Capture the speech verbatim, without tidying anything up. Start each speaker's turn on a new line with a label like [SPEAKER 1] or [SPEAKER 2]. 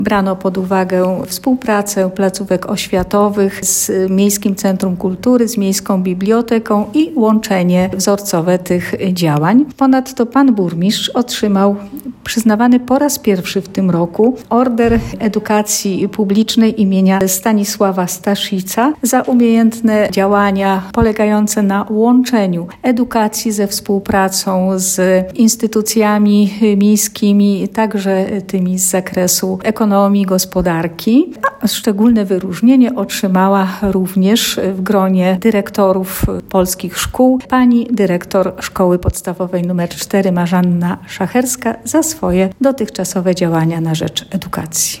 [SPEAKER 1] Brano pod uwagę współpracę placówek oświatowych z Miejskim Centrum Kultury, z Miejską Biblioteką i łączenie wzorcowe tych działań. Ponadto pan burmistrz otrzymał przyznawany po raz pierwszy w tym roku Order Edukacji Publicznej imienia Stanisława Staszica za umiejętne działania polegające na łączeniu edukacji ze współpracą z instytucjami miejskimi, także tymi z zakresu ekonomii, gospodarki. A szczególne wyróżnienie otrzymała również w gronie dyrektorów polskich szkół pani dyrektor Szkoły Podstawowej nr cztery Marzanna Szacherska za swoje dotychczasowe działania na rzecz edukacji.